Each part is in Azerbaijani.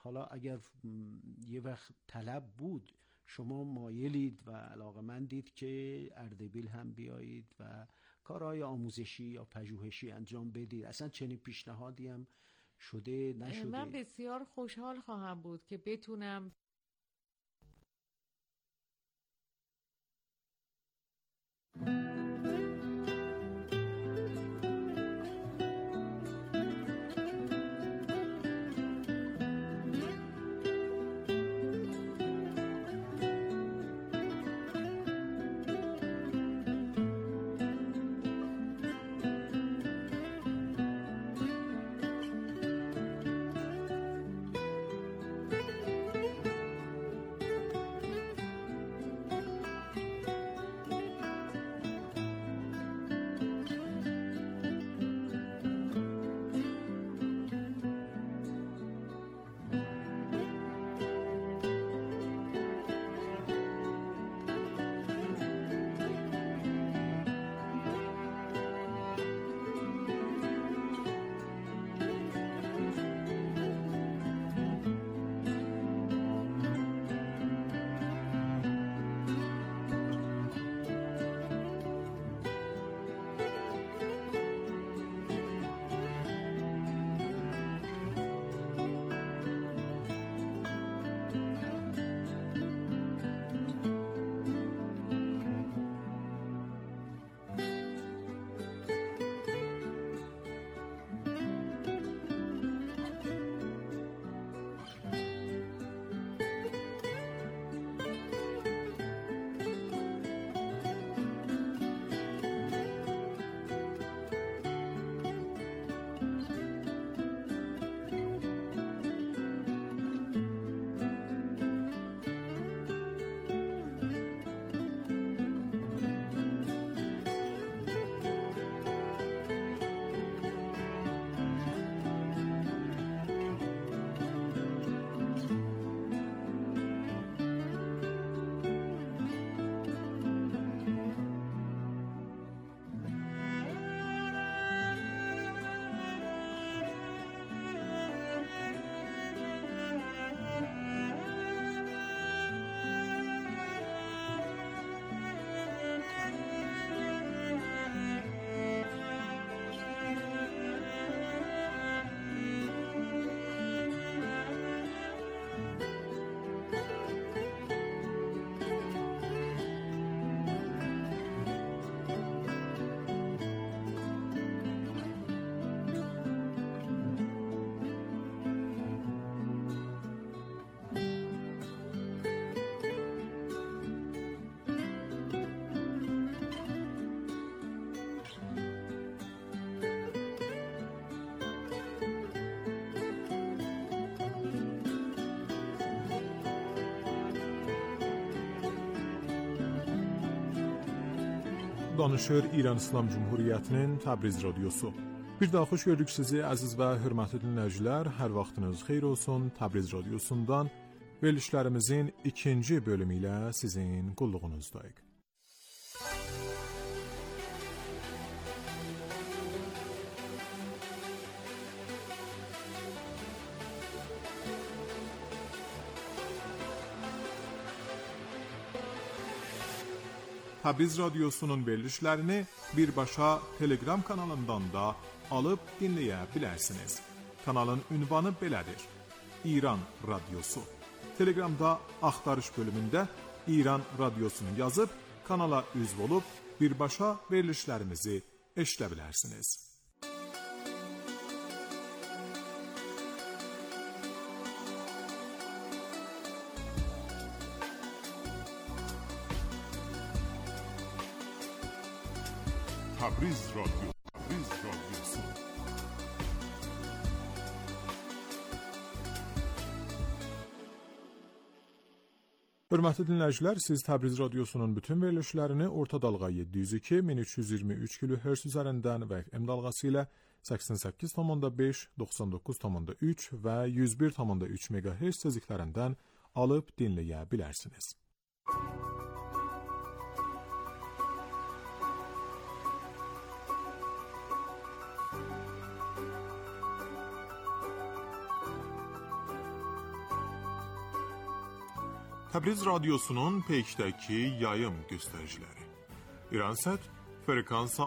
حالا اگر یه وقت طلب بود، شما مایلید و علاقه‌مندید که اردبیل هم بیایید و کارهای آموزشی یا پژوهشی انجام بدید، اصلا چنین پیشنهادی هم شده نشده؟ من بسیار خوشحال خواهم بود که بتونم Danışır İran İslam Cumhuriyyətinin Təbriz radiosu. Bir daha xoş gördük sizi əziz və hörmətli dinləyicilər. Hər vaxtınız xeyir olsun. Təbriz radiosundan verilişlərimizin ikinci bölümü ilə sizin qulluğunuzdayıq. Təbriz radiosunun verilişlərini birbaşa Telegram kanalından da alıb dinləyə bilərsiniz. Kanalın ünvanı belədir: İran Radiosu. Telegramda axtarış bölümündə İran Radiosunu yazıb kanala üzv olub birbaşa verilişlərimizi eşidə bilərsiniz. Təbriz radiosu. Hörmətli dinləyicilər, siz Təbriz radiosunun bütün verilişlərini orta dalğa 702-1323 kHz üzərindən və FM dalğası ilə 88,5, 99,3 və 101,3 MHz tezliklərindən alıb dinləyə bilərsiniz. Təbriz radyosunun peykdəki yayım göstəriciləri. İransat frekansa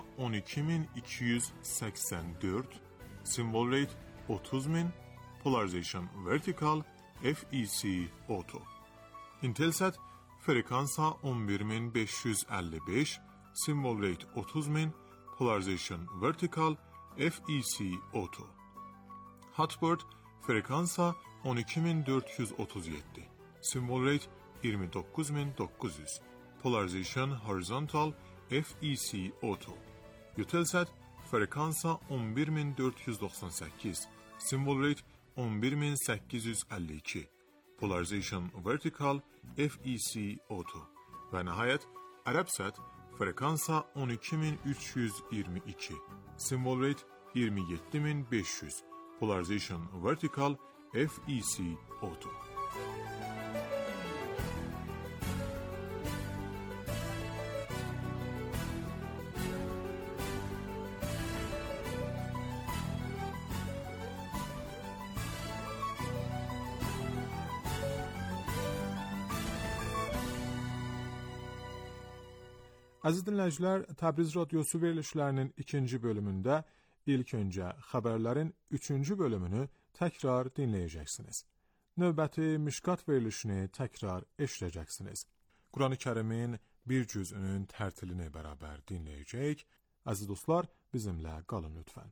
12284, symbol rate 30000, polarization vertical, FEC auto. Intelsat frekansa 11555, symbol rate 30000, polarization vertical, FEC auto. Hotbird frekansa 12437, symbol rate 29900, polarization horizontal, FEC auto. Eutelsat frekansa 11498, symbol rate 11852, polarization vertical, FEC auto. Və nəhayət Arabsat frekansa 12322, symbol rate 27500, polarization vertical, FEC auto. Əziz dinləyicilər, Təbriz radyosu verilişlərinin ikinci bölümündə ilk öncə xəbərlərin üçüncü bölümünü təkrar dinləyəcəksiniz. Növbəti Mişqat verilişini təkrar eşidəcəksiniz. Quran-ı Kərimin bir cüzünün tərtilini bərabər dinləyəcək. Əziz dostlar, bizimlə qalın lütfən.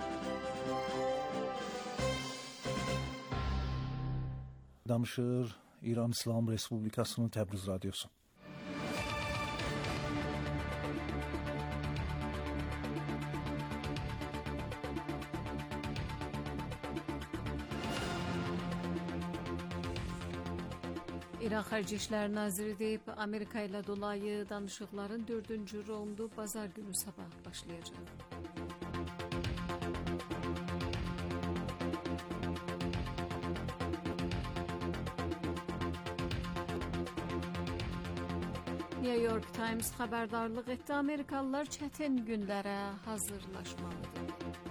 Danışır İran İslam Respublikasının Təbriz Radiosu. İran Xarici İşlər Naziri deyib, Amerika ilə dolayı danışıqların 4-cü raundu bazar günü sabah başlayacaq. New York Times xəbərdarlıq etdi, Amerikalılar çətin günlərə hazırlaşmalıdır.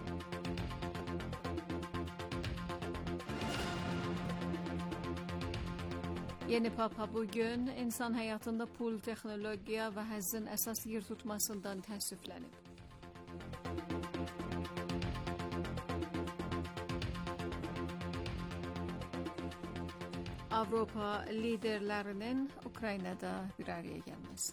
Yeni Papa bugün insan həyatında pul, texnologiya və həzzin əsas yer tutmasından təəssüflənib. Avropa liderlərinin Ukraynada bir araya gəlməsi.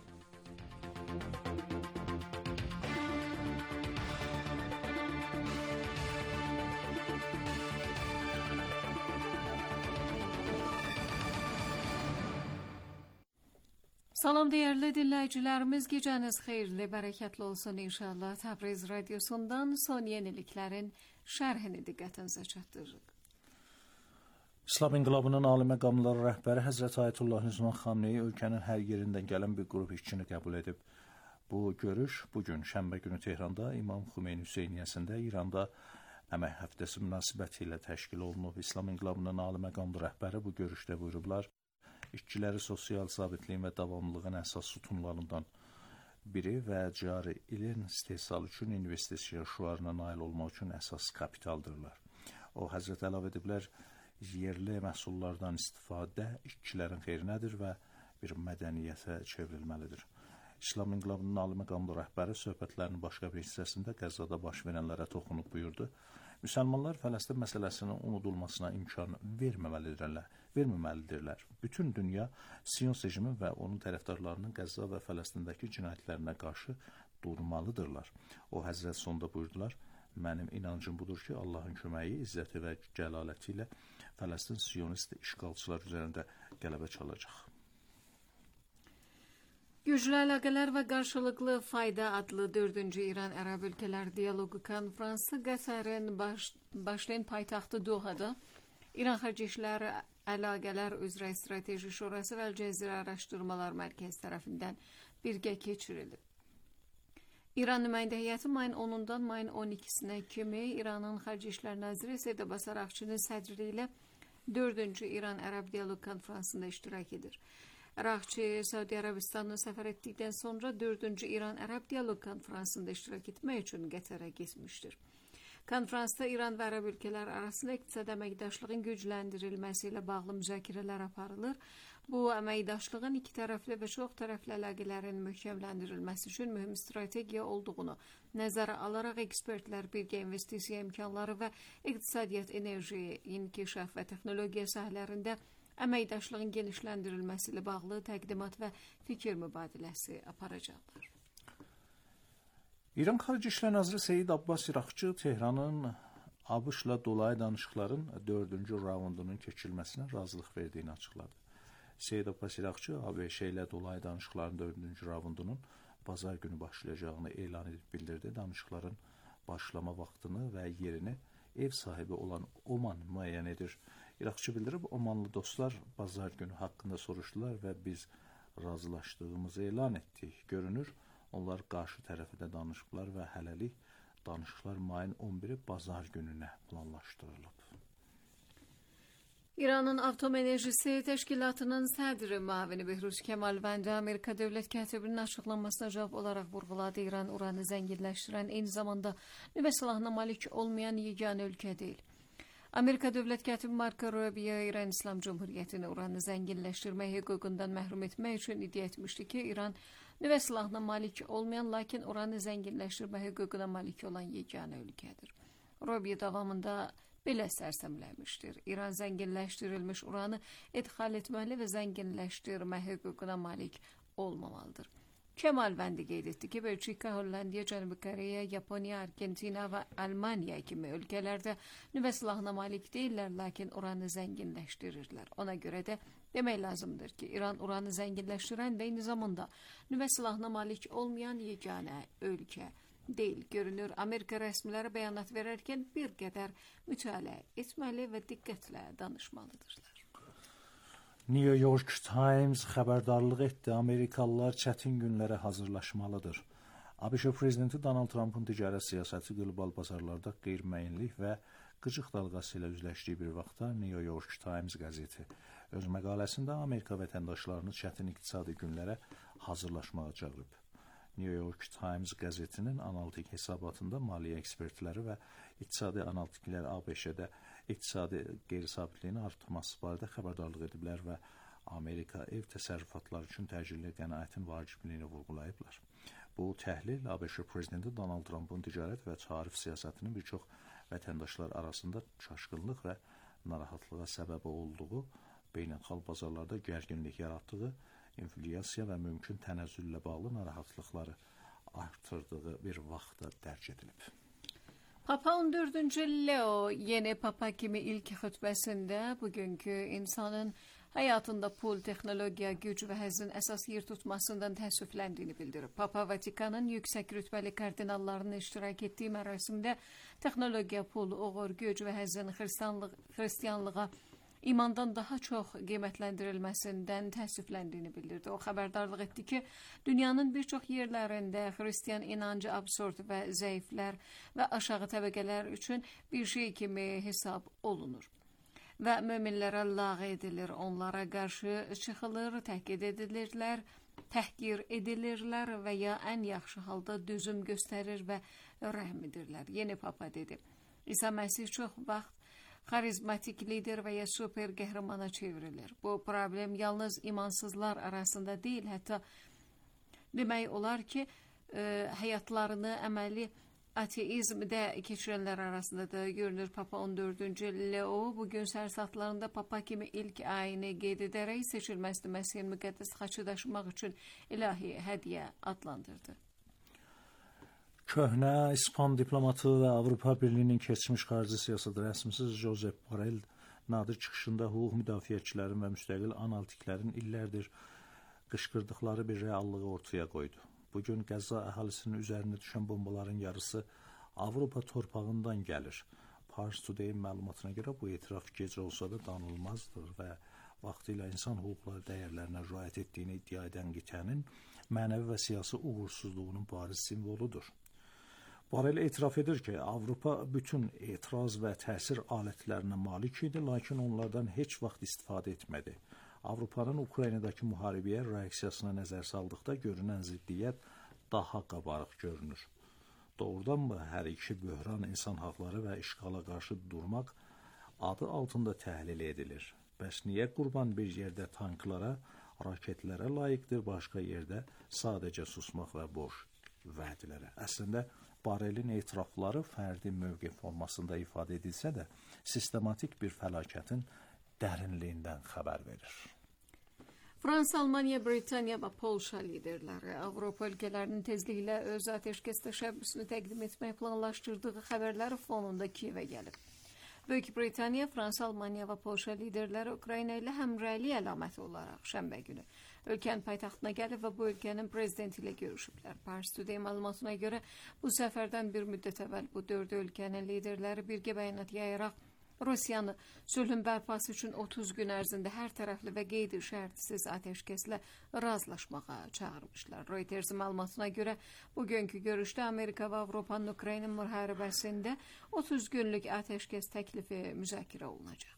Salam değerli dinləyicilərimiz, gecəniz xeyirli, bərəkətli olsun inşallah. Təbriz Radiosundan son yeniliklərin şərhini diqqətinizə çatdırırıq. İslam İnqilabının ali məqamları rəhbəri Həzrət Ayətullah Nizman Xamneyi ölkənin hər yerindən gələn bir qrup işçini qəbul edib. Bu görüş bugün şənbə günü Tehranda İmam Xümeyni Hüseyniyyəsində İranda əmək həftəsi münasibətilə təşkil olunub. İslam İnqilabının ali məqamlı rəhbəri bu görüşdə buyurublar: İşçiləri sosial sabitliyin və davamlılığın əsas sütunlarından biri və cari ilin istehsal üçün investisiya şüarına nail olmaq üçün əsas kapitaldırlar. O, Həzrət əlavə ediblər, yerli məhsullardan istifadə işçilərin xeyrinədir və bir mədəniyyətə çevrilməlidir. İslam İnqilabının ali məqamlı rəhbəri söhbətlərinin başqa bir hissəsində Qəzzada baş verənlərə toxunub buyurdu: Müsəlmanlar Fələstin məsələsinin unudulmasına imkan verməməlidirlər. Bütün dünya Sion rejimi və onun tərəfdarlarının Qəzza və Fələstindəki cinayətlərinə qarşı durmalıdırlar. O, Həzrət sonda buyurdular: Mənim inancım budur ki, Allahın köməyi, izzəti və cəlaləti ilə Fələstin Sionist işğalçılar üzərində qələbə çalacaq. Güclü əlaqələr və qarşılıqlı fayda adlı 4-cü İran-Ərəb ölkələr dialoqu konfransı Qətərin başlayan paytaxtı Dohada İran Xarici İşlər Əlaqələr üzrə Strateji Şurası və Əl-Cəzirə Araşdırmalar Mərkəzi tərəfindən birgə keçirilib. İran nümayəndə heyəti mayın 10-dan mayın 12-sinə kimi İranın Xarici İşlər Naziri Seyid Abbas Araqçının sədrliyi ilə 4-cü İran-Ərəb dialoq konfransında iştirak edir. Araqçı Səudi Ərəbistanına səfər etdikdən sonra 4-cü İran-Ərəb dialoq konfransında iştirak etmək üçün Qətərə getmişdir. Konfransda İran və Ərəb ölkələr arasında iqtisad əməkdaşlığın gücləndirilməsi ilə bağlı müzakirələr aparılır. Bu, əməkdaşlığın iki tərəfli və çox tərəfli əlaqələrin möhkəmləndirilməsi üçün mühüm strategiya olduğunu nəzərə alaraq ekspertlər birgə investisiya imkanları və iqtisadiyyat, enerji, inkişaf və texnologiya sahələrində əməkdaşlığın genişləndirilməsi ilə bağlı təqdimat və fikir mübadiləsi aparacaqlar. İran Xarici İşlər Naziri Seyid Abbas İraqçı Tehranın ABŞ-la dolayı danışıqların 4-cü raundunun keçirilməsinə razılıq verdiyini açıqladı. Seyid Abbas İraqçı ABŞ ilə dolayı danışıqların 4-cü raundunun bazar günü başlayacağını elan edib bildirdi. Danışıqların başlama vaxtını və yerini ev sahibi olan Oman müəyyən edir. İraqçı bildirib, Omanlı dostlar bazar günü haqqında soruşdular və biz razılaşdığımızı elan etdik. Görünür, onlar qarşı tərəfdə danışıqlar və hələlik danışıqlar mayın 11-i bazar gününə planlaşdırılıb. İranın Atom Enerjisi Təşkilatının sədri müavini Behruz Kemalvəndi Amerika Dövlət Kətibinin açıqlanmasına cavab olaraq vurğuladı. İran uranı zənginləşdirən, eyni zamanda nüvə silahına malik olmayan yeganə ölkə deyil. Amerika Dövlət Katibi Marco Rubio İran İslam Cumhuriyyətini uranı zənginləşdirmək hüququndan məhrum etmək üçün iddia etmişdi ki, İran nüvə silahına malik olmayan, lakin uranı zənginləşdirmək hüququna malik olan yeganə ölkədir. Rubio davamında belə sərsəmləmişdir. İran zənginləşdirilmiş uranı idxal etməli və zənginləşdirmə hüququna malik olmamalıdır. Kemalvəndi qeyd etdi ki, Belçika, Hollandiya, Cənubi Koreya, Yaponiya, Argentina və Almaniya kimi ölkələrdə nüvə silahına malik deyirlər, lakin uranı zənginləşdirirlər. Ona görə də demək lazımdır ki, İran uranı zənginləşdirən və eyni zamanda nüvə silahına malik olmayan yeganə ölkə deyil. Görünür, Amerika rəsmiləri bəyanat verərkən bir qədər mütaliə etməli və diqqətlə danışmalıdırlar. New York Times xəbərdarlıq etdi. Amerikalılar çətin günlərə hazırlaşmalıdır. ABŞ prezidenti Donald Trump'ın ticarət siyasəti qlobal bazarlarda qeyri-müəyyənlik və qıcıq dalğası ilə üzləşdiyi bir vaxtda New York Times qəzeti öz məqaləsində Amerika vətəndaşlarını çətin iqtisadi günlərə hazırlaşmağa çağırıb. New York Times qəzetinin analitik hesabatında maliyyə ekspertləri və iqtisadi analitiklər ABŞ-də iqtisadi qeyri-sabitliyin artması barədə xəbərdarlıq ediblər və Amerika ev təsərrüfatları üçün təcili qənaətin vacibliyini vurğulayıblar. Bu təhlil ABŞ prezidenti Donald Trump'ın ticarət və tarif siyasətinin bir çox vətəndaşlar arasında çaşqınlıq və narahatlığa səbəb olduğu, beynəlxalq bazarlarda gərginlik yaratdığı, inflyasiya və mümkün tənəzzüllə bağlı narahatlıqları artırdığı bir vaxtda dərc edilib. Papa 14. Leo yeni papa kimi ilk xutbəsində bugünkü insanın hayatında pul, texnologiya, güc və həzzin əsas yer tutmasından təəssüfləndiyini bildirib. Papa Vatikanın yüksək rütbəli kardinallarının iştirak etdiyi mərasimdə texnologiya, pul, uğur, güc və həzzin xristiyanlığa imandan daha çox qiymətləndirilməsindən təəssüfləndiyini bildirdi. O xəbərdarlıq etdi ki, dünyanın bir çox yerlərində xristiyan inancı absurd və zəiflər və aşağı təbəqələr üçün bir şey kimi hesab olunur. Və möminlərə lağ edilir, onlara qarşı çıxılır, təhqir edilirlər və ya ən yaxşı halda dözüm göstərir və rəhm edirlər. Yeni papa dedi. İsa Məsih çox vaxt xarizmatik lider və ya super qəhrəmana çevrilir. Bu problem yalnız imansızlar arasında deyil, hətta demək olar ki, həyatlarını əməli ateizmdə keçirənlər arasında da görünür. Papa 14. Leo bugün səhər saatlarında papa kimi ilk ayini qeyd edərək seçilməsi Məsihin müqəddəs xaçı daşımaq üçün ilahi hədiyyə adlandırdı. Köhnə İspan diplomatı və Avropa Birliyinin keçmiş xarici siyasət rəsmisi Josep Borrell nadir çıxışında hüquq müdafiəçilərin və müstəqil analitiklərin illərdir qışqırdıqları bir reallığı ortaya qoydu. Bugün Qəzza əhalisinin üzərinə düşən bombaların yarısı Avropa torpağından gəlir. Pars Today məlumatına görə bu etiraf gec olsa da danılmazdır və vaxtilə insan hüquqları dəyərlərinə riayət etdiyini iddia edən qitənin mənəvi və siyasi uğursuzluğunun bariz simvoludur. Borrell etiraf edir ki, Avropa bütün etiraz və təsir alətlərinə malik idi, lakin onlardan heç vaxt istifadə etmədi. Avropanın Ukraynadakı müharibəyə reaksiyasına nəzər saldıqda görünən ziddiyyət daha qabarıq görünür. Doğrudanmı hər iki böhran insan haqları və işğala qarşı durmaq adı altında təhlil edilir? Bəs niyə qurban bir yerdə tanklara, raketlərə layiqdir, başqa yerdə sadəcə susmaq və boş vədlərə? Əslində, Borrellin etirafları fərdi mövqe formasında ifadə edilsə də, sistematik bir fəlakətin dərinliyindən xəbər verir. Fransa, Almanya, Britaniya və Polşa liderləri Avropa ölkələrinin tezliklə öz ateşkəs təşəbbüsünü təqdim etmək planlaşdırdığı xəbərləri fonunda Kiyevə gəlib. Böyük Britaniya, Fransa, Almanya və Polşa liderləri Ukrayna ilə həmrəylik əlaməti olaraq şənbə günü ölkənin paytaxtına gəlib və bu ölkənin prezidenti ilə görüşüblər. Pars Today məlumatına görə bu səfərdən bir müddət əvvəl bu dörd ölkənin liderləri birgə bəyanat yayaraq Rusiyanı sülhün bərpası üçün 30 gün ərzində hər tərəfli və qeydi şərtsiz ateşkəslə razılaşmağa çağırmışlar. Reuters məlumatına görə bugünkü görüşdə Amerika və Avropanın Ukrayna müharibəsində 30 günlük ateşkəs təklifi müzakirə olunacaq.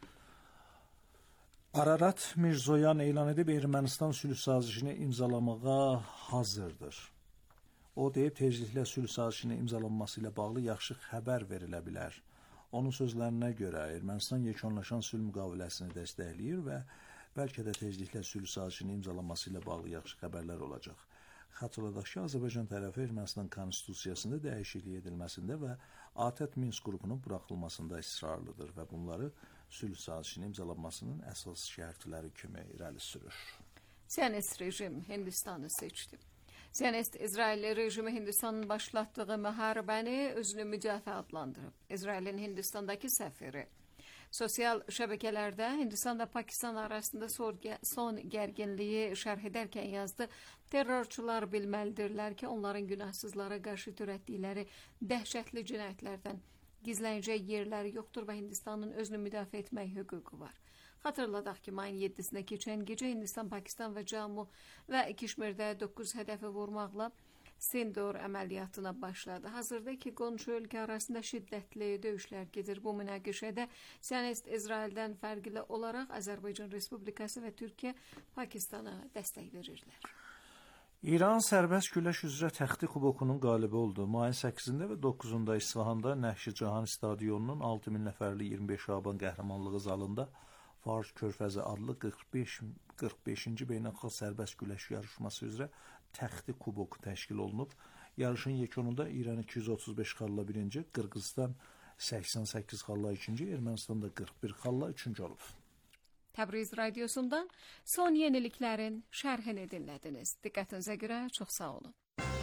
Ararat Mirzoyan elan edib Ermənistan sülh sazişini imzalamağa hazırdır. O deyib tezliklə sülh sazişinin imzalanması ilə bağlı yaxşı xəbər verilə bilər. Onun sözlərinə görə Ermənistan yekunlaşan sülh müqaviləsini dəstəkləyir və bəlkə də tezliklə sülh sazişinin imzalanması ilə bağlı yaxşı xəbərlər olacaq. Xatırladaq ki, Azərbaycan tərəfi Ermənistan konstitusiyasında dəyişiklik edilməsində və ATƏT Minsk qrupunun buraxılmasında israrlıdır və bunları sülh sazişinin imzalanmasının əsas şərtləri kimi irəli sürür. Siyonist rejim Hindistanı seçdi. Siyonist İsrail rejimi Hindistan'ın başlattığı müharibəni özünü müdafiə adlandırıb. İsrailin Hindistan'daki səfiri sosyal şəbəkələrdə Hindistan'la Pakistan arasında son gərginliyi şərh edərkən yazdı. Terrorçular bilməlidirlər ki, onların günahsızlara qarşı törətdikləri dəhşətli cinayətlərdən gizlənəcək yerləri yoxdur və Hindistanın özünü müdafiə etmək hüququ var. Xatırladaq ki, mayın 7-sinə keçən gecə Hindistan, Pakistan və Cammu və Keşmirdə 9 hədəfi vurmaqla Sindur əməliyyatına başladı. Hazırda iki qonşu ölkə arasında şiddətli döyüşlər gedir. Bu münaqişədə Siyonist İsraildən fərqli olaraq Azərbaycan Respublikası və Türkiyə Pakistana dəstək verirlər. İran sərbəst güləş üzrə təxti kubokunun qalibi oldu. Mayın 8-də və 9-da İsfahanda Nəşi Cahan stadionunun 6000 nəfərli 25 Şaban qəhrəmanlığı zalında Fars Körfəzi adlı 45-ci beynəlxalq sərbəst güləş yarışması üzrə təxti kubok təşkil olunub. Yarışın yekununda İran 235 xalla birinci, Qırğızistan 88 xalla ikinci, Ermənistan da 41 xalla üçüncü olub. Təbriz radyosundan son yeniliklərin şərhini dinlədiniz. Diqqətinizə görə çox sağ olun.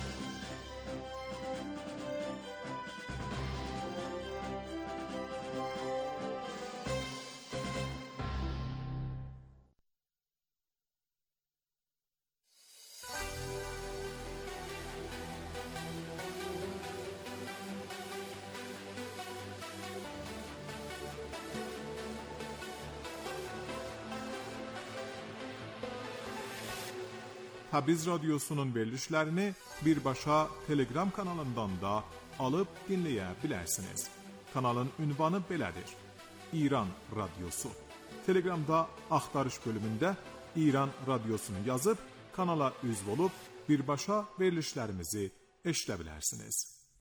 Təbriz radyosunun verilişlərini birbaşa Telegram kanalından da alıb dinləyə bilərsiniz. Kanalın ünvanı belədir: İran Radyosu. Telegramda axtarış bölümündə İran Radyosunu yazıb kanala üzv olub birbaşa verilişlərimizi eşidə bilərsiniz.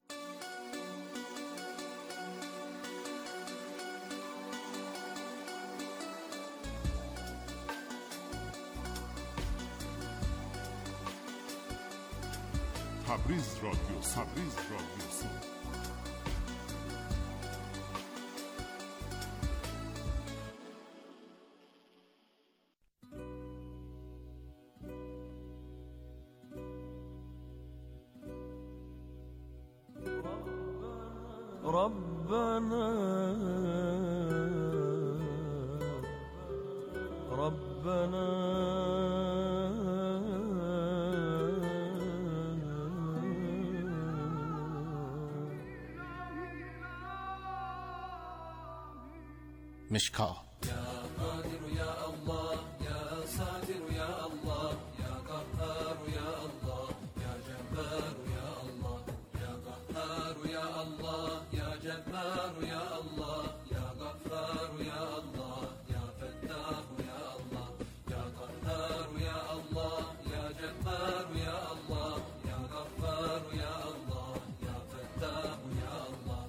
Təbriz radyosu, Təbriz radyosu. Rabbana مشکا Ya Kadir ya Allah, ya Sadir ya Allah, ya Kahhar ya Allah, ya Cebbar ya Allah, ya Kahhar ya Allah, ya Cebbar ya Allah, ya Ghaffar ya Allah, ya Fettah ya Allah, ya Kahhar ya Allah, ya Cebbar ya Allah, ya Ghaffar ya Allah, ya Fettah ya Allah.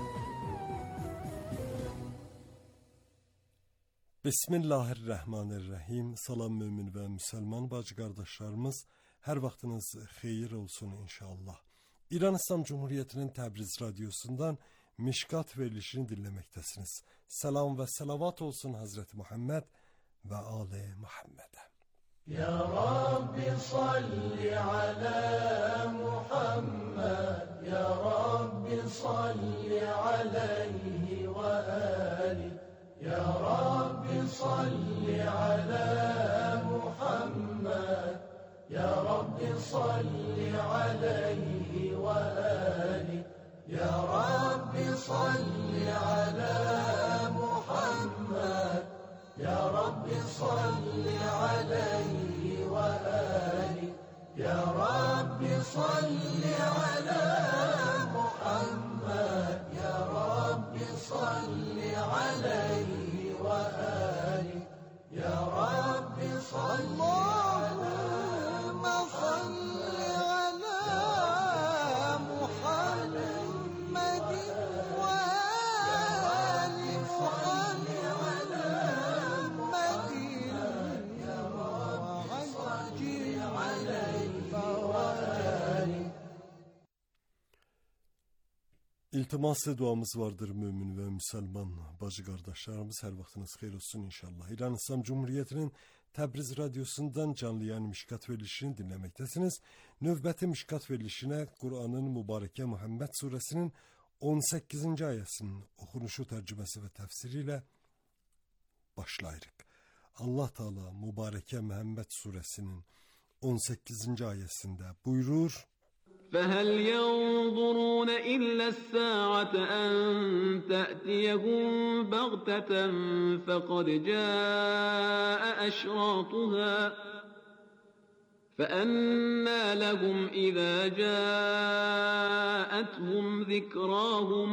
Bismillahirrahmanirrahim. Salam mümin və müsəlman bacı qardaşlarımız, hər vaxtınız xeyir olsun inşallah. İran İslam Cumhuriyeti'nin Təbriz radyosundan Mişkat verilişini dinləməkdəsiniz. Salam və salavat olsun Hazreti Muhammed və Ali Muhammed'e. Ya Rabbi salli ala Muhammed, Ya Rabbi salli aleyhi ve ali. Ya Rabbi salli ala Muhammed, Ya Rabbi salli aleyhi ve ali. Ya Rabbi salli ala Muhammed, Ya Rabbi salli aleyhi ve ali. Ya Rabbi salli ala Muhammed, Ya Rabbi salli aleyhi ve ali. Ya Rabbi salli Allahümme salli ala Muhammedin ve ali Muhammed ve acil aleyhi ve ali. İltimas duamız vardır mümin ve müsəlman bacı qardaşlarımız, hər vaxtınız xeyir olsun inşallah. İran İslam Cumhuriyeti'nin Təbriz radyosundan canlı yayın Mişkat verilişini dinlemektesiniz. Növbəti Mişkat verilişine Kur'an'ın mübareke Muhammed suresinin 18. ayesinin okunuşu, tercümesi ve tefsiriyle başlayırıq. Allah Teala mübareke Muhammed suresinin 18. ayesinde buyurur: فَهَلْ يَنْظُرُونَ إِلَّا السَّاعَةَ أَنْ تَأْتِيَهُمْ بَغْتَةً فَقَدْ جَاءَ أَشْرَاطُهَا فَأَنَّى لَهُمْ إِذَا جَاءَتْهُمْ ذِكْرَاهُمْ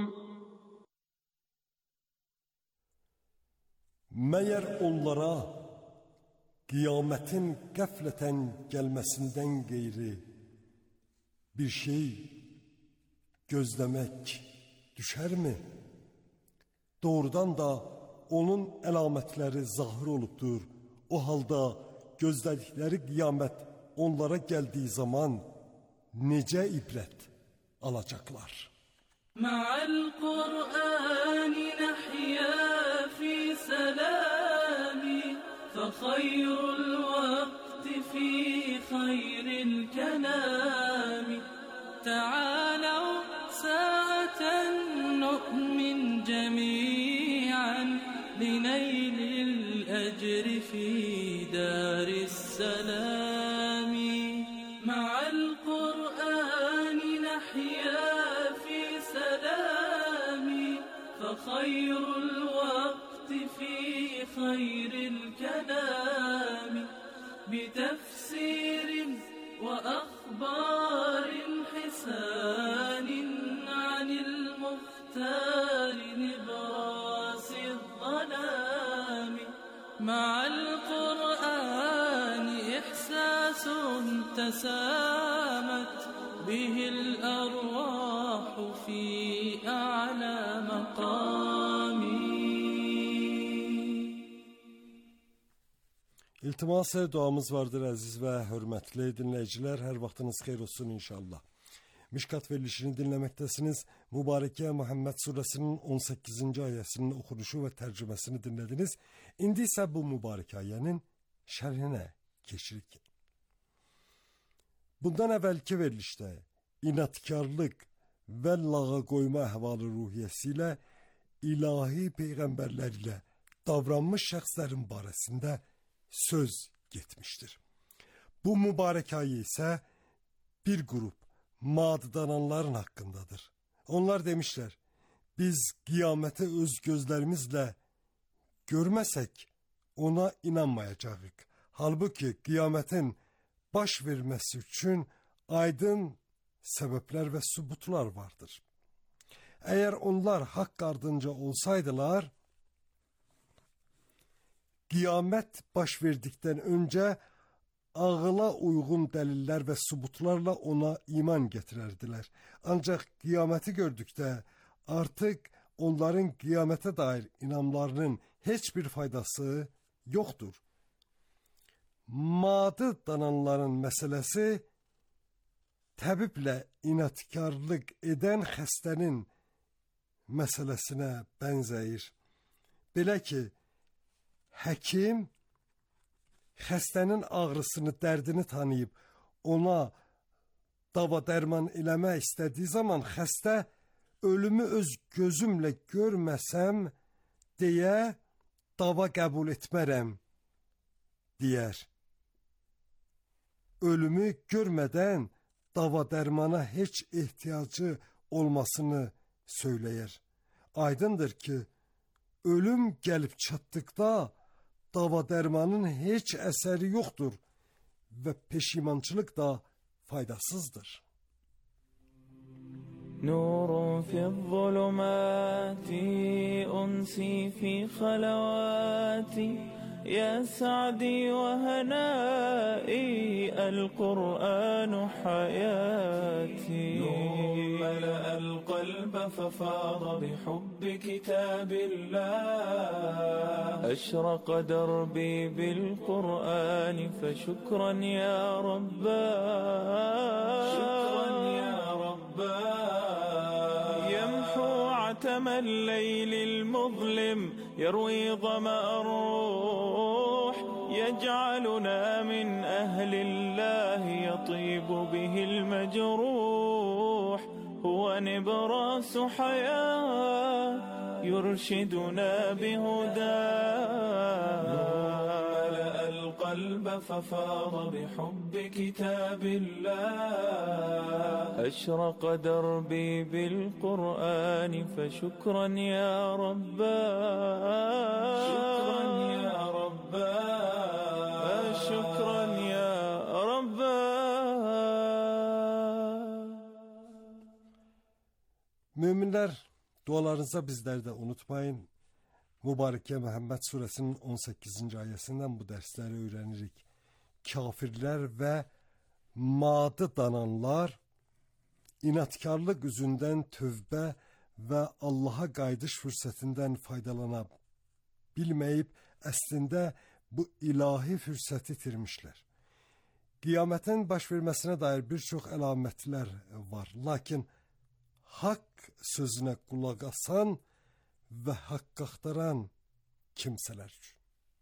Meğer onlara kıyametin gafleten gelmesinden gayri bir şey gözlemek düşer mi? Doğrudan da onun elametleri zahir olubdur. O halda gözledikleri kıyamet onlara geldiği zaman nece ibret alacaklar. Ma'al Kur'ani nahya fi selami fa khayrul vakti fi khayril kelami ta'alav sa'atan nu'min jami'an linaylil ecri fi daris selami ma'al Kur'ani nahya خير الوقت في خير الكلام بتفسير وأخبار حسان عن المختار نبراس الظلام مع القرآن إحساس تسامت به الأرواح في أعلى İltimas duamız vardır aziz ve hürmetli dinleyiciler. Her vaktiniz hayır olsun inşallah. Mişkat verilişini dinlemektesiniz. Mübareke Muhammed suresinin 18. ayesinin okunuşu ve tercümesini dinlediniz. İndi ise bu mübarek ayenin şerhine geçirik. Bundan evvelki verilişte inatkarlık ve lağa koyma ehvalı ruhiyesiyle ilahi peygamberlerle davranmış şəxslərin barəsində söz getmiştir. Bu mübarek ayı ise bir grup mağdudananların hakkındadır. Onlar demişler, biz kıyameti öz gözlerimizle görmesek ona inanmayacağız. Halbuki kıyametin baş vermesi için aydın sebepler ve sübutlar vardır. Eğer onlar hak ardınca olsaydılar, kıyamet baş verdikten önce ağıla uygun deliller ve sübutlarla ona iman getirerdiler. Ancak kıyameti gördükte artık onların kıyamete dair inanlarının hiçbir faydası yoktur. Madı dananların meselesi təbible inatkarlık eden xəstənin meselesine benzeyir. Belə ki, həkim xəstənin ağrısını, dərdini tanıyıb ona dava dərman eləmək istədiyi zaman xəstə ölümü öz gözümlə görməsəm deyə dava qəbul etmərəm deyər. Ölümü görmədən dava dərmana heç ihtiyacı olmasını söyler. Aydındır ki, ölüm gəlib çatdıqda dava dərmanın heç əsəri yoxdur və peşimançılıq da faydasızdır. نور في الظلمات أنسي في خلواتي يا سعدي وهنائي القرآن حياتي نور ملأ القلب ففاض بحب كتاب الله أشرق دربي بالقرآن فشكرا يا رباه شكرا يا رباه يمحو عتم الليل المظلم يروي ظمأ الروح يجعلنا من أهل الله يطيب به المجروح، هو نبراس حياة يرشدنا بهداه، ملأ القلب ففاض بحب كتاب الله، أشرق دربي بالقرآن فشكرا يا رباه، شكرا يا رباه، شكرا يا رباه. Müminler, dualarınıza bizleri de unutmayın. Mübareke Muhammed Suresinin 18. ayetinden bu dersleri öğrenirik. Kafirler ve madı dananlar inatkarlık yüzünden tövbe ve Allah'a qayıdış fürsətindən faydalanabilməyib əslində bu ilahi fürsəti itirmişlər. Qiyamətin baş verməsinə dair bir çox əlamətlər var. Lakin haqq sözünə qulaq asan ve hak aktaran kimseler için.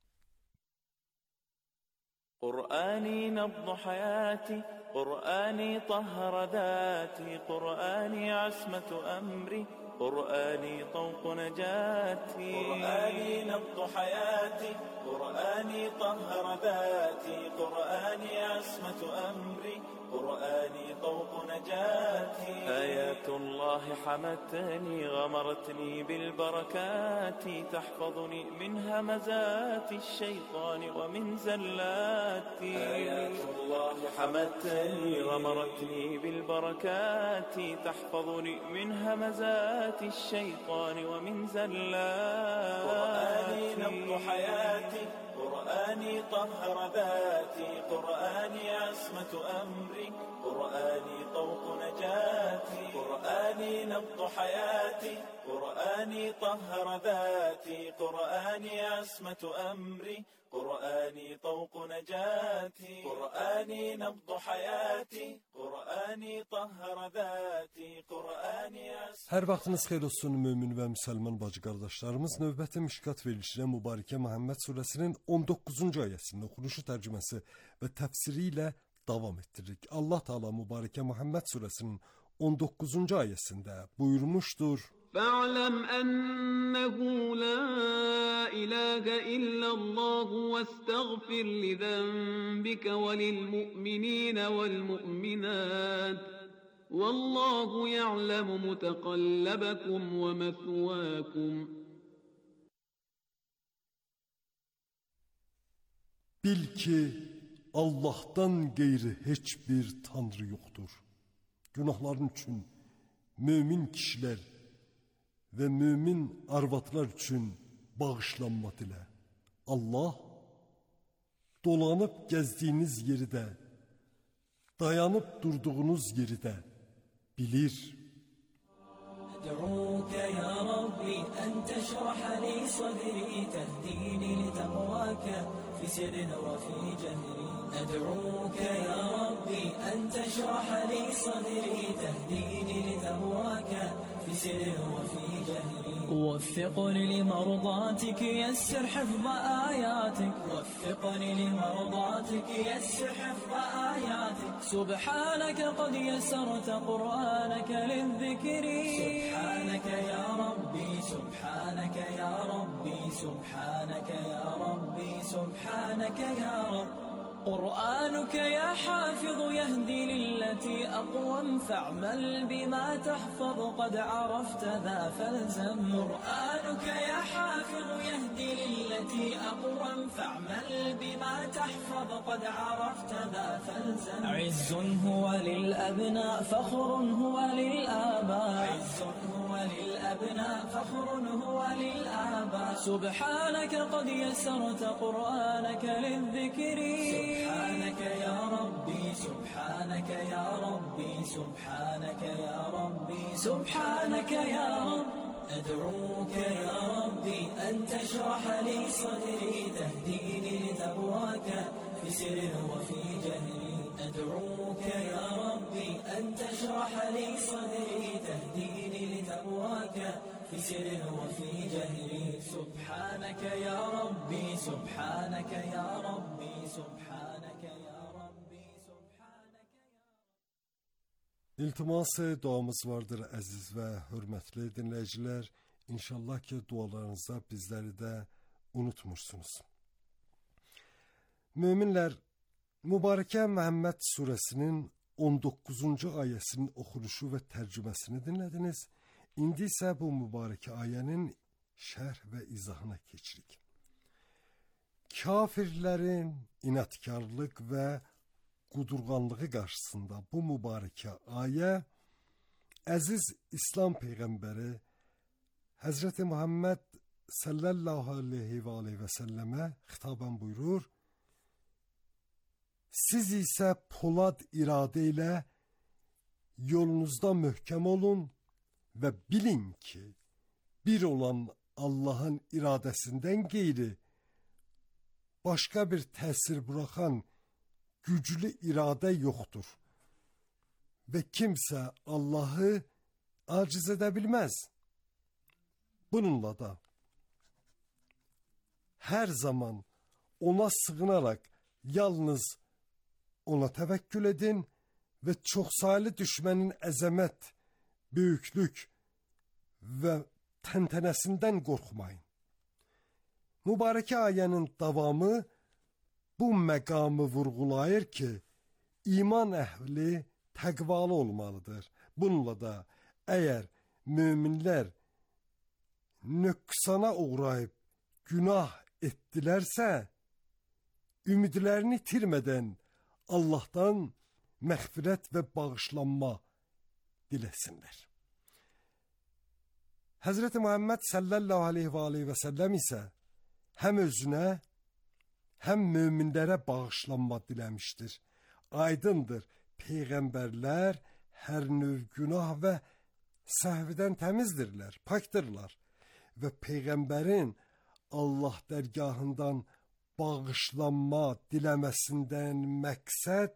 قرآني نبض حياتي، قرآني طهر ذاتي، قرآني عصمة أمري، قرآني طوق نجاتي، قرآني نبض حياتي، قرآني طهر ذاتي، قرآني عصمة أمري، قرآني طوق نجاتي، آيات الله حمتني غمرتني بالبركات، تحفظني من همزات الشيطان ومن زلاتي، آيات الله حمتني غمرتني بالبركات، تحفظني من همزات الشيطان ومن زلاتي، قرآني نبض حياتي، قرآني طهر ذاتي، قرآني عصمة أمري، قرآني طوق نجاتي، قرآني نبض حياتي، قرآني طهر ذاتي، قرآني عصمة أمري، قرآني طوق نجاتي، قرآني نبض حياتي، قرآني طهر ذاتي، قرآني عصمة. Her vaxtınız xeyir olsun mümin ve Müslüman bacı kardeşlerimiz. Növbəti Mişkat verilişinə Mübareke Muhammed Suresinin 19. ayəsinin oxunuşu, tərcüməsi və təfsiri ilə davam ettiririk. Allah Teala Mübareke Muhammed Suresinin 19. ayəsində buyurmuştur: فاعلم أنه لا إله إلا الله واستغفر لذنبك وللمؤمنين والمؤمنات والله يعلم متقلبكم ومثواكم. Bil ki Allah'tan gayri hiçbir tanrı yoktur. Günahların için mümin kişiler ve mümin arvatlar için bağışlanma dile. Allah dolanıp gezdiğiniz yeri de, dayanıp durduğunuz yeri de bilir. أدعوك يا ربي أن تشرح لي صدري تهديني لتقواك في سر وفي جهري. أدعوك يا ربي أن تشرح لي صدري تهديني لتقواك في سر وفي جهري. وفقني لمرضاتك يسر حفظ آياتك، وفقني لمرضاتك يسر حفظ آياتك. سبحانك قد يسرت قرآنك للذكر. سبحانك يا ربي، سبحانك يا ربي، سبحانك يا ربي، سبحانك يا رب. قرآنك يا حافظ يهدي للتي أقوم، فاعمل بما تحفظ قد عرفت ذا فالزم. قرآنك يا حافظ يهدي للتي أقوم، فاعمل بما تحفظ قد عرفت ذا فالزم. عز هو للأبناء، فخر هو للآباء. عز هو للأبناء، فخر هو للآباء. سبحانك قد يسرت قرآنك للذكر. سبحانك يا ربي، سبحانك يا ربي، سبحانك يا ربي، سبحانك يا رب. أدعوك يا ربي أن تشرح لي صدري تهديني لتقواك في سر وفي جهري. أدعوك يا ربي أن تشرح لي صدري تهديني لتقواك في سر وفي جهر سبحانك يا ربي سبحانك يا ربي سبحانك يا ربي سبحانك İltiması duamız vardır əziz və hörmətli dinləyicilər. İnşallah ki dualarınızda bizləri də unutmursunuz. Möminlər, Mübarəkə Məhəmməd surəsinin 19-cu ayəsinin oxunuşu və tərcüməsini dinlədiniz. İndi isə bu mübarəkə ayənin şərh və izahına keçirik. Kafirlərin inatkarlıq və qudurğanlığı qarşısında bu mübarəkə ayə əziz İslam Peyğəmbəri Həzrəti Muhammed sallallahu aleyhi və səlləmə xitabən buyurur: siz isə polad iradə ilə yolunuzda möhkəm olun və bilin ki, bir olan Allahın iradəsindən qeyri başqa bir təsir buraxan güclü iradə yoxdur və kimsə Allahı aciz edə bilməz. Bununla da hər zaman ona sığınaraq yalnız ona təvəkkül edin və çoxsaylı düşmənin əzəmət, böyüklük və təntənəsindən qorxmayın. Mübarəkə ayənin davamı bu məqamı vurğulayır ki, iman əhli təqvalı olmalıdır. Bununla da əgər möminlər nöqsana uğrayıb günah etdilərsə, ümidlərini itirmədən Allahdan məğfirət və bağışlanma diləsinlər. Həzrəti Muhammed sallallahu aleyhi və səlləm isə həm özünə, həm möminlərə bağışlanma diləmişdir. Aydındır, peyğəmbərlər hər növ günah və səhvdən təmizdirlər, pakdırlar və peyğəmbərin Allah dərgahından bağışlanma diləməsindən məqsəd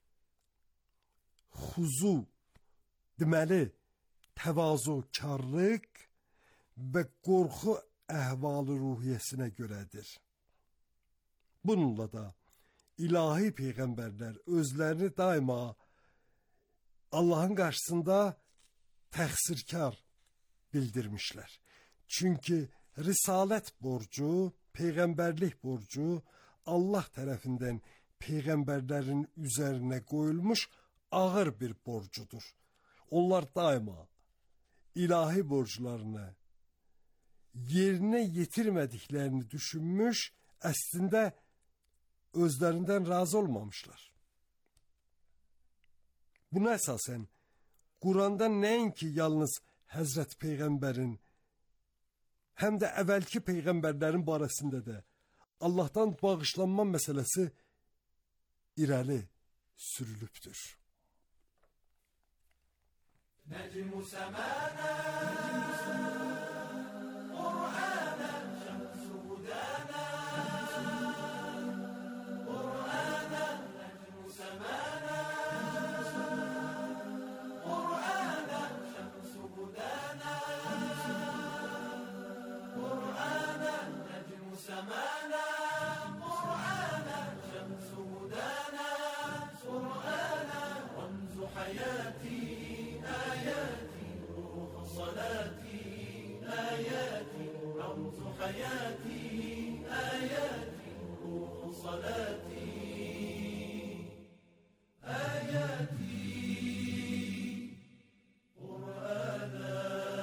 xuzu, deməli, təvazukarlıq və qorxu əhvalı ruhiyyəsinə görədir. Bununla da ilahi peyğəmbərlər özlərini daima Allahın qarşısında təqsirkar bildirmişlər. Çünki risalət borcu, peyğəmbərlik borcu Allah tərəfindən peyğəmbərlərin üzərinə qoyulmuş ağır bir borcudur. Onlar daima ilahi borclarını yerinə yetirmədiklərini düşünmüş, əslində özlərindən razı olmamışlar. Buna əsasən Quranda nəinki yalnız Həzrət Peyğəmbərin, həm də əvvəlki peyğəmbərlərin barəsində də Allahdan bağışlanma məsələsi irəli sürülübdür. Necmu semana Qur'ana şemsu hudana Qur'ana necmu semana Qur'ana şemsu hudana Qur'ana necmu semana Qur'ana şemsu hudana Qur'ana ramzu hayati آياتي روح صلاتي آياتي رمز حياتي آياتي روح صلاتي آياتي قرآنا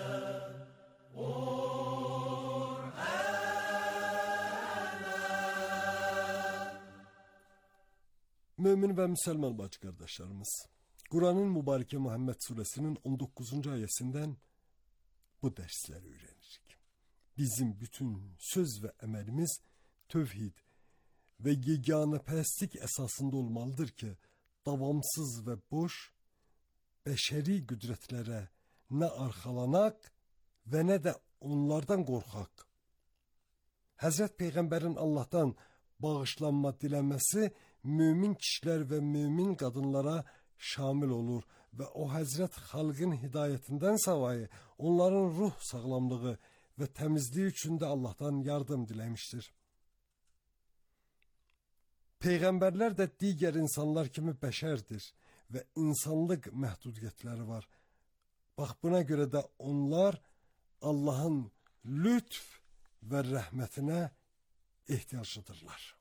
Mömin və müsəlman bacı qardaşlarımız, Quranın Mübarəkə Muhammed surəsinin 19-cu ayəsindən bu dərsləri öyrənirik. Bizim bütün söz və əməlimiz tövhid və yeganəpərəstlik əsasında olmalıdır ki, davamsız və boş bəşəri qüdrətlərə nə arxalanaq və nə də onlardan qorxaq. Həzrət Peyğəmbərin Allahdan bağışlanma diləməsi mömin kişilər və mömin qadınlara şamil olur ve o Hazret halkın hidayetinden savayı onların ruh sağlamlığı ve temizliği için de Allah'tan yardım dilemiştir. Peygamberler de diğer insanlar kimi beşerdir ve insanlık mehdudiyetleri var. Bak buna göre de onlar Allah'ın lütf ve rahmetine ihtiyaçlıdırlar.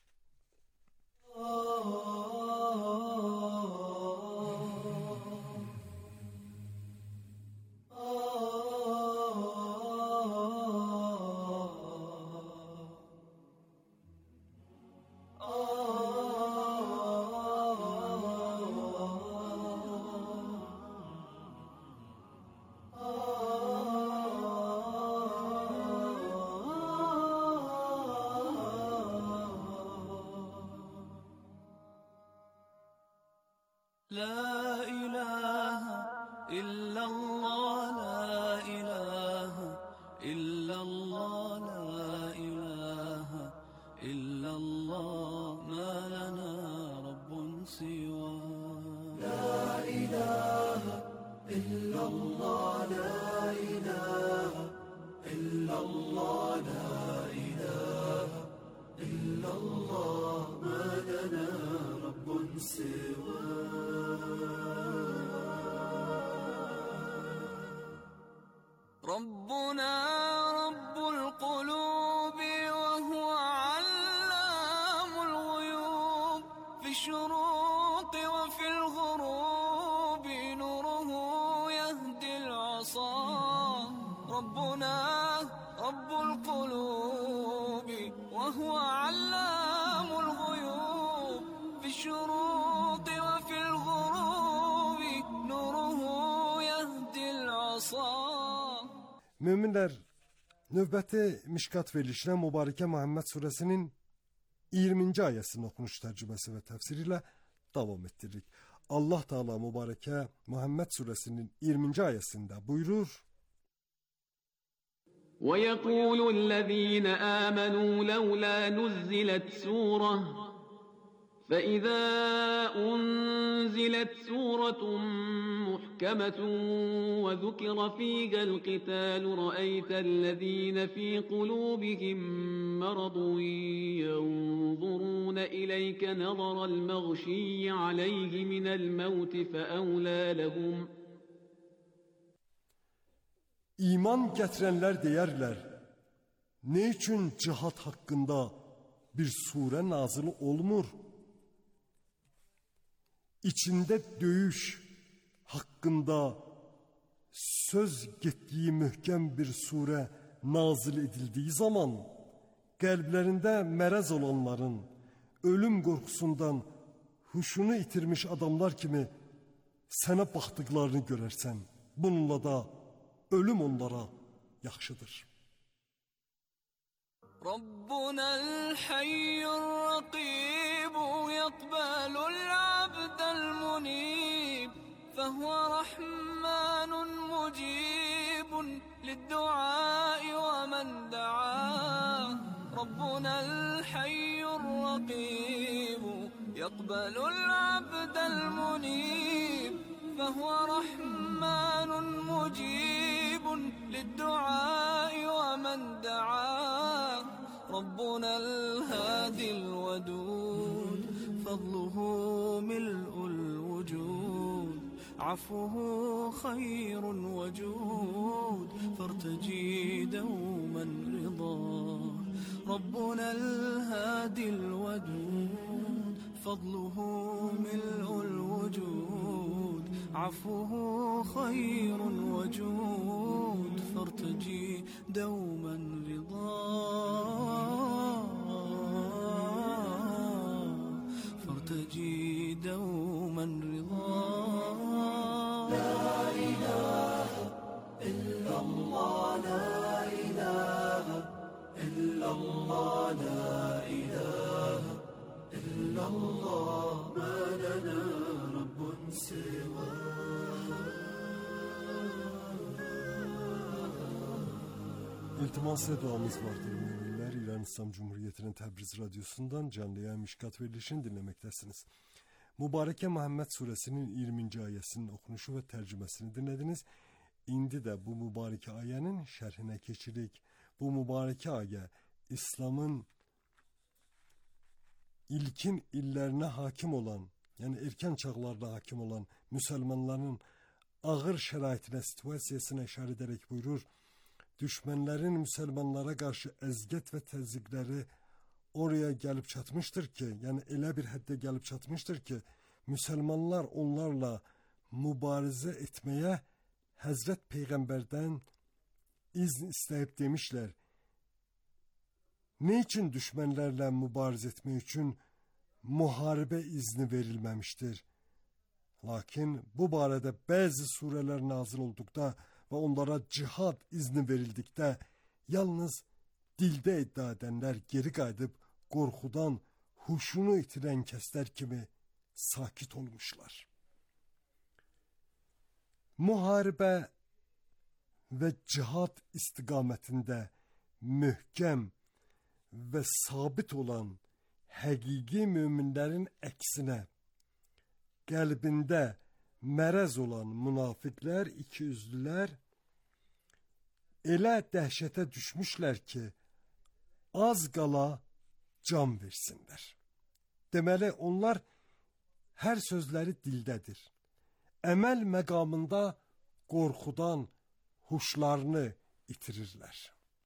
لا إله إلا الله لا إله إلا الله لا إله إلا الله ما لنا رب سوى لا إله إلا الله لا إله إلا الله لا إله إلا الله ما لنا رب سوى ربنا رب القلوب وهو علام الغيوب في الشروق وفي الغروب نوره يهدي العصا ربنا رب القلوب وهو علام الغيوب في الشروق وفي الغروب نوره يهدي العصا. Müminler, növbəti Mişkat verilişinə Mübarəkə Muhammed Suresinin 20. ayəsinin okunuş tərcüməsi və təfsiri ilə davam etdiririk. Allah Teala Mübarəkə Muhammed Suresinin 20. ayəsində buyurur: وَيَقُولُ الَّذِينَ آمَنُوا لَوْلَا نُزِّلَتْ سُورَةٌ فَإِذَا أُنزِلَتْ سُورَةٌ مُحْكَمَةٌ وَذُكِرَ فِيهَا الْقِتَالُ رَأَيْتَ الَّذِينَ فِي قُلُوبِهِم مَّرَضٌ يَنظُرُونَ إِلَيْكَ نَظَرَ الْمَغْشِيِّ عَلَيْهِ مِنَ الْمَوْتِ فَأَوْلَى لَهُمْ. İman getirenler deyerler, ne için cihat hakkında bir sure nazil olmur? İçinde dövüş hakkında söz gettiği mühkem bir sure nazil edildiği zaman kalplerinde merez olanların ölüm korkusundan huşunu itirmiş adamlar gibi sana baktıklarını görersen, bununla da ölüm onlara yaxşıdır. ربنا الحي الرقيب يقبل العبد المنيب فهو رحمن مجيب للدعاء ومن دعاه ربنا الحي الرقيب يقبل العبد المنيب فهو رحمن مجيب للدعاء ومن دعاه ربنا الهادي الودود فضله ملء الوجود عفوه خير وجود فارتجي دوما رضاه ربنا الهادي الودود فضله ملء الوجود عفوه خير وجود فارتجي دوما رضاه فارتجي دوما رضاه لا إله إلا الله لا إله إلا الله لا إله إلا الله ما لنا رب سواه. İltimas duamız vardır müminler. İran İslam Cumhuriyeti'nin Təbriz Radyosu'ndan canlı yayın Mişkat verilişini dinlemektesiniz. Mübareke Muhammed suresinin 20. ayesinin okunuşu ve tercümesini dinlediniz. İndi de bu mübareke ayenin şerhine geçirik. Bu mübareke aye İslam'ın ilkin illerine hakim olan, yani erken çağlarda hakim olan Müslümanların ağır şəraitine, situasiyasına işaret ederek buyurur. Düşmanların Müslümanlara karşı eziyet ve təzyiqləri oraya gelip çatmıştır ki, yani elə bir həddə gelip çatmıştır ki, Müslümanlar onlarla mübarize etmeye Hazret Peygamber'den izin isteyip demişler. Ne için düşmanlarla mübarize etmek için muharebe izni verilmemiştir? Lakin bu barədə bazı sureler nazil oldukda ve onlara cihad izni verildikdə yalnız dilde iddia edenler geri qayıdıb qorxudan huşunu itiren kəslər kimi sakit olmuşlar. Muharebe ve cihad istiqamətində mühkem ve sabit olan həqiqi müminlerin əksinə qəlbində mərəz olan münafiqlər, ikiyüzlülər elə dəhşətə düşmüşlər ki, az qala can versinlər. Deməli, onlar hər sözləri dildədir. Əməl məqamında qorxudan huşlarını itirirlər.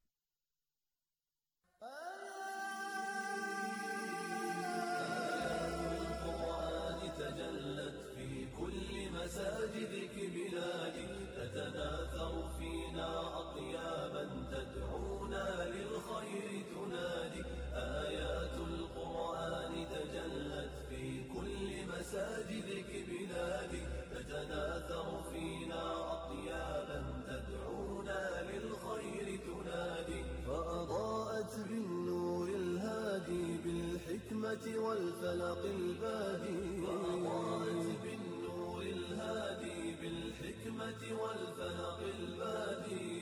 مساجدك بلادي تتناثر فينا أطيابا تدعونا للخير تنادي آيات القرآن تجلت في كل مساجدك بلادي تتناثر فينا أطيابا تدعونا للخير تنادي فأضاءت بالنور الهادي بالحكمة والفلق البادي فأضاءت بالنور الهادي بالحكمة والفلق البادي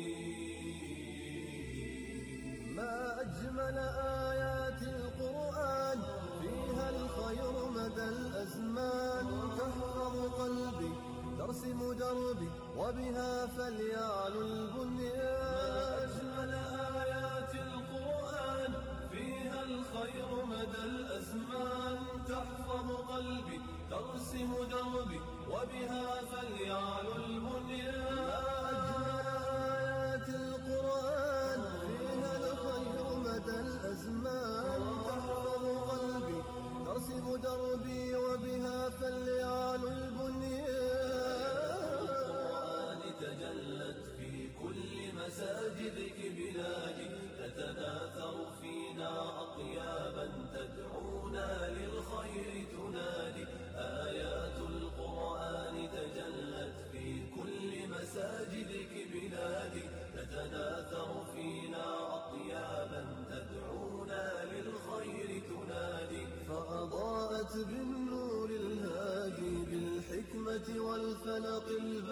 ما أجمل آيات القرآن فيها الخير مدى الأزمان تحفظ قلبي ترسم دربي وبها فليعلو البنيان ما أجمل آيات القرآن فيها الخير مدى الأزمان تحفظ قلبي ترسم دربي وبها فليعلو البنيان آيات القرآن فيها الخير مدى الأزمان تحفظ قلبي ترسم دربي وبها فليعلو البنيان القرآن تجلت في كل مساجدك بلادي تتناثر فينا أطيابا تدعونا للخير تنادي آيات القرآن تجلت في كل مساجدك بلادي تتناثر فينا أطيابا تدعونا للخير تنادي فأضاءت بالنور الهادي بالحكمة والفلق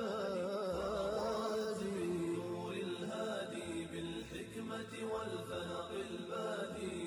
البادي بالنور الهادي بالحكمة والفلق البادي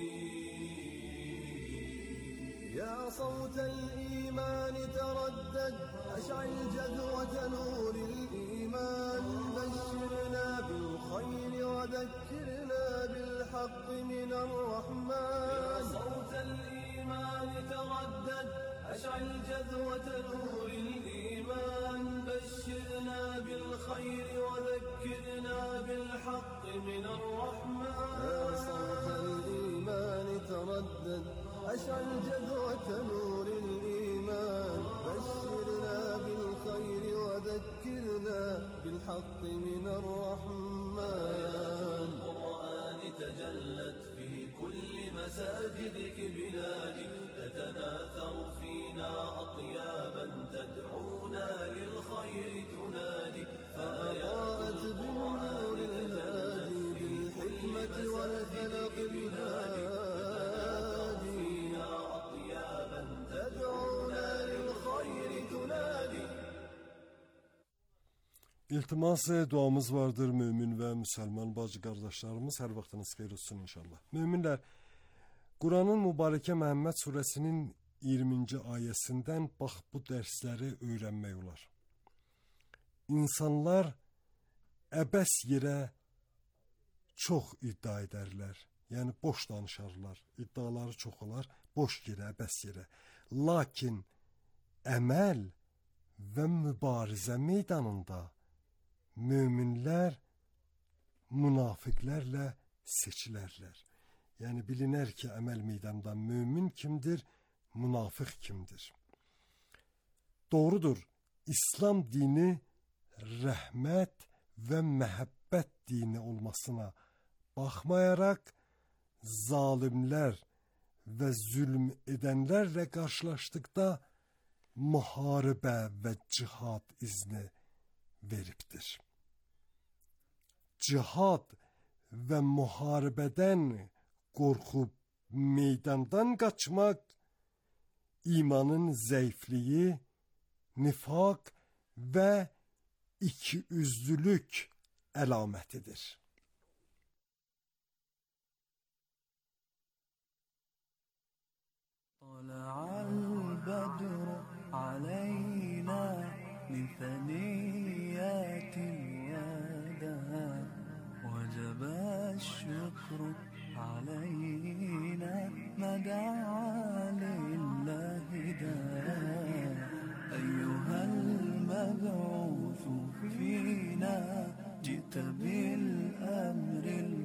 يا صوت الإيمان تردد أشعل جذوة نور الإيمان بشرنا بالخير وذكرنا بالحق من الرحمن يا صوت الإيمان تردد أشعل جذوة نور الإيمان بشرنا بالخير وذكرنا بالحق من الرحمن يا صوت الإيمان تردد أشعل جذوة نور الإيمان بشرنا بالخير وذكرنا بالحق من الرحمن القرآن تجلت في كل مساجدك بلادي تتناثر فينا أطيابا تدعونا للخير تنادي فآيات بالنور الهادي بالحكمة والفلق البادي İltimas duamız vardır mümin ve Müslüman bacı kardeşlerimiz. Her vaxtınız xeyir olsun inşallah. Müminler, Kur'an'ın mübareke Muhammed suresinin 20-ci ayəsindən bax bu dərsləri öyrənmək olar. İnsanlar əbəs yerə çox iddia edərlər. Yəni boş danışarlar. İddiaları çox olar, boş yerə, əbəs yerə. Lakin əməl və mübarizə meydanında möminlər münafiqlərlə seçilərlər. Yəni bilinər ki, əməl meydanında mömin kimdir, münafıq kimdir. Doğrudur, İslam dini rəhmət və məhəbbət dini olmasına baxmayaraq zalimlər və zülm edənlərlə qarşılaşdıqda müharibə və cihad izni veribdir. Cihad və müharibədən qorxub meydandan qaçmaq imanın zəifliyi, nifaq və ikiyüzlülük əlamətidir. طلع البدر علينا من ثنيات الوداع وجب الشكر علينا ما دعا لله داع أيها المبعوث فينا جئت بالأمر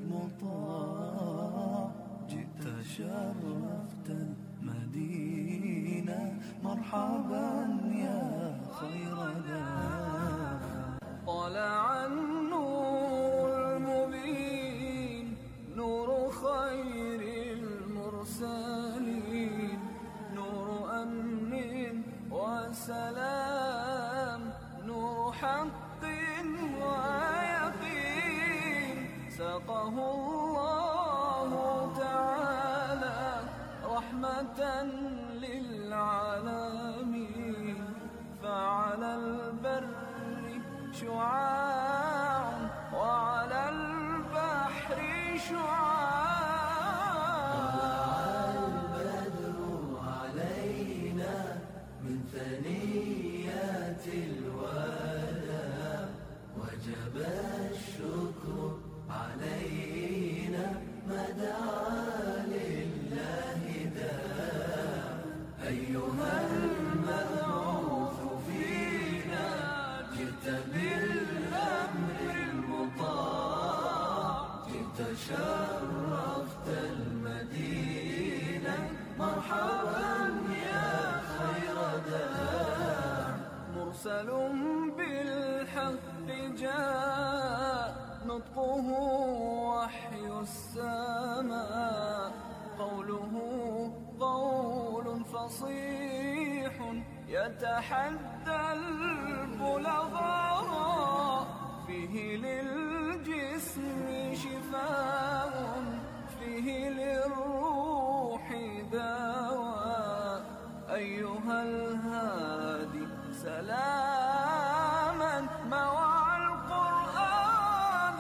المطاع جئت شرفت المدينة مرحبا يا خير داع طلع النور المبين نور خير المرسلين نور أمن وسلام نور حق ويقين سقه الله تعالى رحمة للعالمين فعلى البر شعاع وعلى البحر شعاع البدر علينا من ثنيات الوداع وجب الشكر علينا ما دعا لله داع أيها المبعوث فينا جئت بالأمر المطاع جئت شرفت المدينة مرحبا يا خير داع مرسل بالحق جاء نطقه وحي السماء قوله قول فصيح يتحدى البلغاء فيه للجسم شفاء فيه للروح دواء أيها الهادي سلاما مع القرآن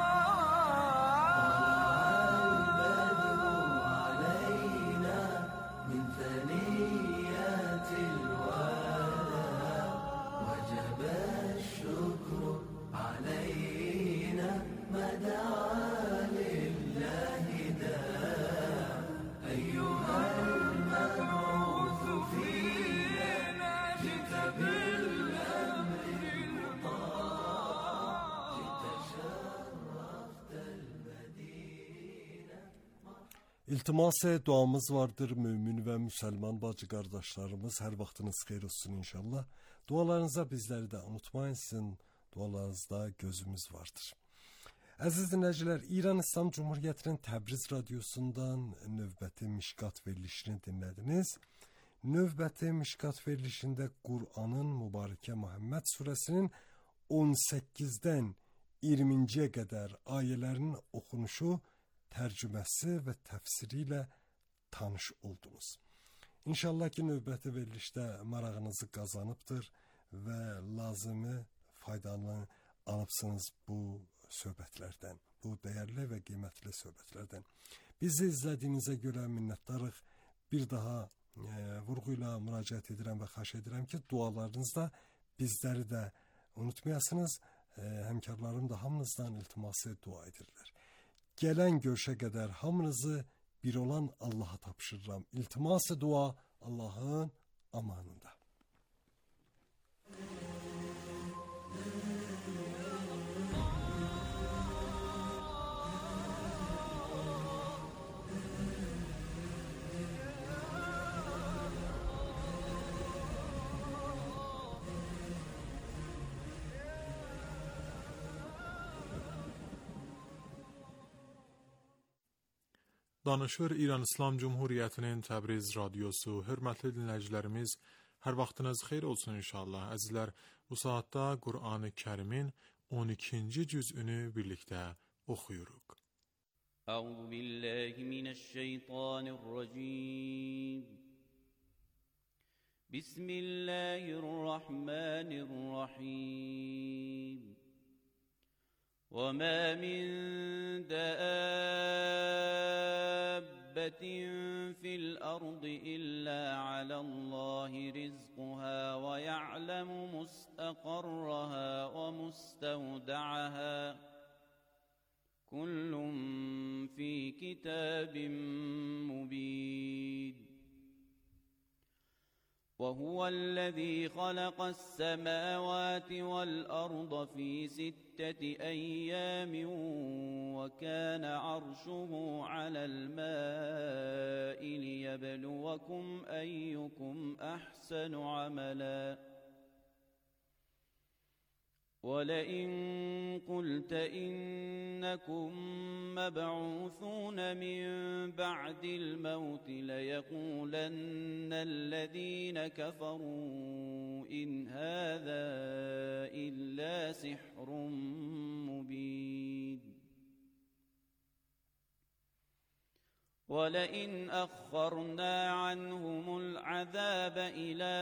البدر علينا من ثنيات الوداع وجب الشكر علينا ما دعا لله داع أيها المبعوث فينا جئت بالأمر المطاع جئت شرفت المدينة. İltimas duamız vardır mümin və müsəlman bacı qardaşlarımız. Hər vaxtınız xeyir olsun inşallah. Dualarınıza bizləri də unutmayın, sizin dualarınızda gözümüz vardır. Əziz dinləyicilər, İran İslam Cumhuriyyətinin Təbriz radiosundan növbəti Mişqat verilişini dinlədiniz. Növbəti Mişqat verilişində Qur'anın Mübarəkə Muhammed surəsinin 18-dən 20-ciyə qədər ayələrinin oxunuşu, tərcüməsi və təfsiri ilə tanış oldunuz. İnşallah ki, növbəti verilişdə marağınızı qazanıbdır və lazımi faydalı alıbsınız bu söhbətlərdən, bu dəyərli və qiymətli söhbətlərdən. Bizi izlədiyinizə görə minnətdarıq. Bir daha vurğu ilə müraciət edirəm və xahiş edirəm ki, dualarınızda bizləri də unutmayasınız. Həmkarlarım da hamınızdan iltiması dua edirlər. Gələn görüşə qədər hamınızı bir olan Allaha tapşırıram. İltiması dua Allahın amanında. Danışır İran İslam Cumhuriyyətinin Təbriz radiosu. Hörmətli dinləyicilərimiz, hər vaxtınız xeyir olsun inşallah. Əzizlər, bu saatda Qur'an-ı Kərimin 12-ci cüzünü birlikdə oxuyuruq. Əuzu billahi mineşşeytanirracim. Bismillahirrahmanirrahim. وَمَا مِن دَابَّةٍ فِي الْأَرْضِ إِلَّا عَلَى اللَّهِ رِزْقُهَا وَيَعْلَمُ مُسْتَقَرَّهَا وَمُسْتَوْدَعَهَا كُلٌّ فِي كِتَابٍ مُبِينٍ وَهُوَ الَّذِي خَلَقَ السَّمَاوَاتِ وَالْأَرْضَ فِي 6 أَيَّامٍ وَكَانَ عَرْشُهُ عَلَى الْمَاءِ لِيَبْلُوَكُمْ أَيُّكُمْ أَحْسَنُ عَمَلًا وَلَئِن قُلْتَ إِنَّكُمْ مَبْعُوثُونَ مِنْ بَعْدِ الْمَوْتِ لَيَقُولَنَّ الَّذِينَ كَفَرُوا إِنْ هَذَا إِلَّا سِحْرٌ مُبِينٌ وَلَئِنْ أَخَّرْنَا عَنْهُمُ الْعَذَابَ إِلَى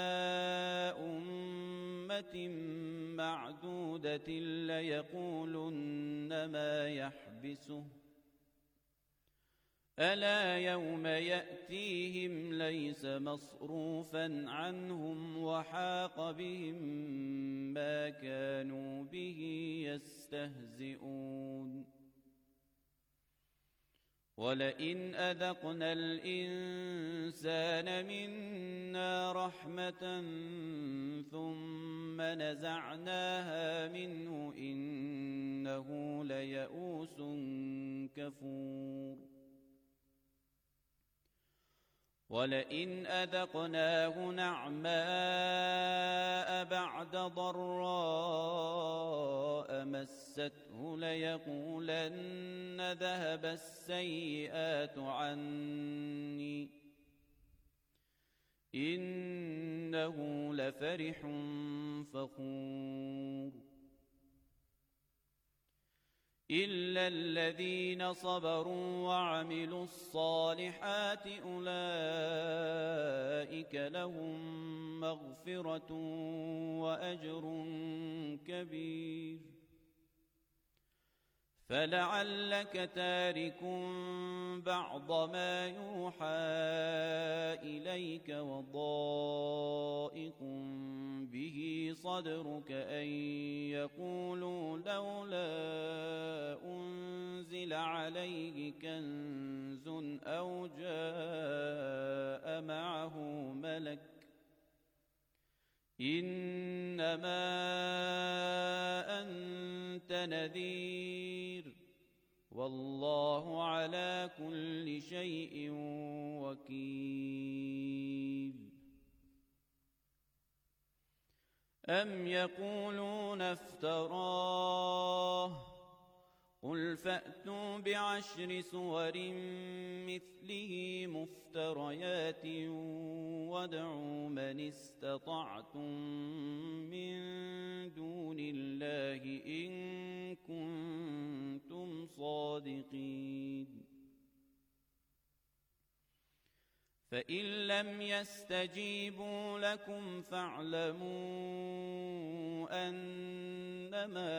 أُمَّةٍ مَّعْدُودَةٍ لَيَقُولُنَّ مَا يَحْبِسُهُ أَلَا يَوْمَ يَأْتِيهِمْ لَيْسَ مَصْرُوفًا عَنْهُمْ وَحَاقَ بِهِمْ مَا كَانُوا بِهِ يَسْتَهْزِئُونَ وَلَئِنْ أَذَقْنَا الْإِنسَانَ مِنَّا رَحْمَةً ثُمَّ نَزَعْنَاهَا مِنْهُ إِنَّهُ لَيَئُوسٌ كَفُورٌ وَلَئِنْ أَذَقْنَاهُ نَعْمَاءَ بَعْدَ ضَرَّاءَ مَسَّتْهُ لَيَقُولَنَّ ذَهَبَ السَّيِّئَاتُ عَنِّي إِنَّهُ لَفَرِحٌ فَخُورٌ إِلَّا الَّذِينَ صَبَرُوا وَعَمِلُوا الصَّالِحَاتِ أُولَئِكَ لَهُم مَّغْفِرَةٌ وَأَجْرٌ كَبِيرٌ فَلَعَلَّكَ تَارِكٌ بَعْضَ مَا يُوحَى إِلَيْكَ وَضَائِقٌ بِهِ صَدْرُكَ أَن يَقُولُوا لَوْلَا أُنزِلَ عَلَيْهِ كَنزٌ أَوْ جَاءَ مَعَهُ مَلَكٌ إِنَّمَا أَنْتَ نَذِيرٌ وَاللَّهُ عَلَى كُلِّ شَيْءٍ وَكِيلٌ أَمْ يَقُولُونَ افْتَرَاهُ قُلْ فَأْتُوا بِعَشْرِ سُوَرٍ مِثْلِهِ مُفْتَرَيَاتٍ وَادْعُوا مَنِ اسْتَطَعْتُم مِّن دُونِ اللَّهِ إِن كُنتُمْ صَادِقِينَ فَإِن لَّمْ يَسْتَجِيبُوا لَكُمْ فَاعْلَمُوا أَنَّمَا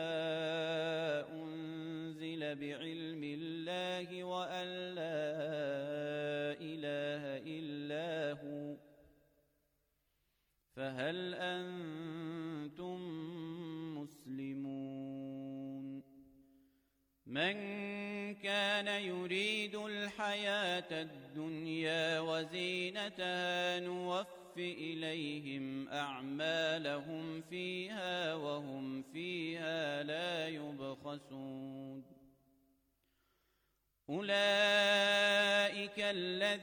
أُنزِلَ بِعِلْمِ اللَّهِ وَأَن لَّا إِلَٰهَ إِلَّا هُوَ فهل أنتم مسلمون من كان يريد الحياة الدنيا وزينتها نوف إليهم أعمالهم فيها وهم فيها لا يبخسون أولئك الذين